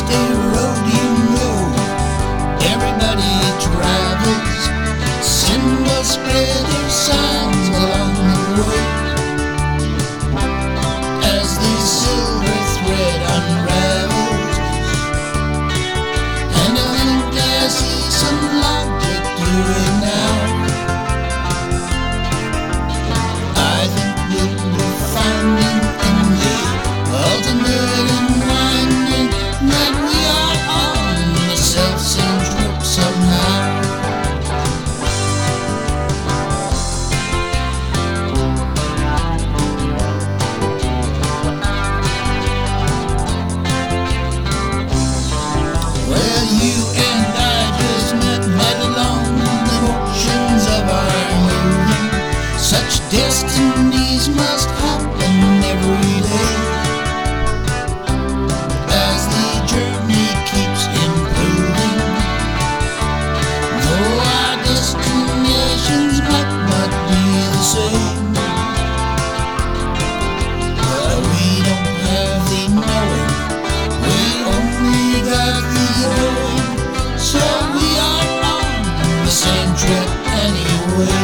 interstate road, you know. Everybody travels. Symbols spread their signs along the road. As the silver thread unravels, and I think I see some logic to it now. I think what we're finding in the ultimate unwinding, that we are on the self-same trip somehow. Well, you and I just met along the motions of our moving. Such destinies must happen every day. As the journey keeps improving, though our destinations might not be the same, but we don't have the knowing, we only got the knowing. So we are on the same trip anyway,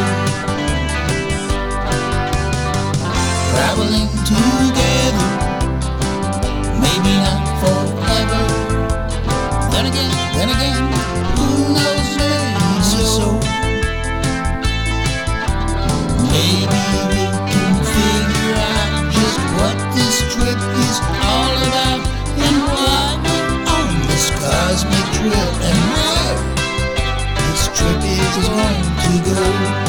traveling together, maybe not forever. Then again, who knows, maybe so. Maybe we can figure out just what this trip is all about, and why we're on this cosmic trip, and where this trip is going to go.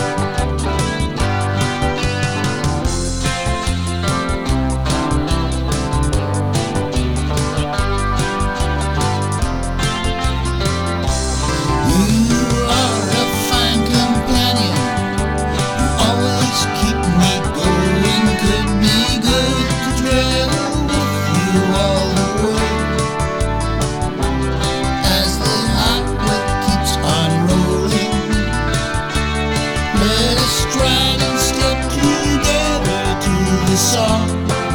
Stride and step together to the song.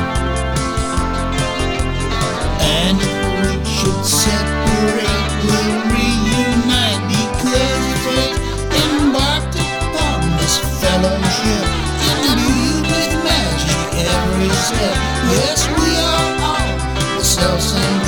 And if we should separate, we'll reunite, because fate embarked upon this fellowship, imbued with magic every step. Yes, we are all the self-same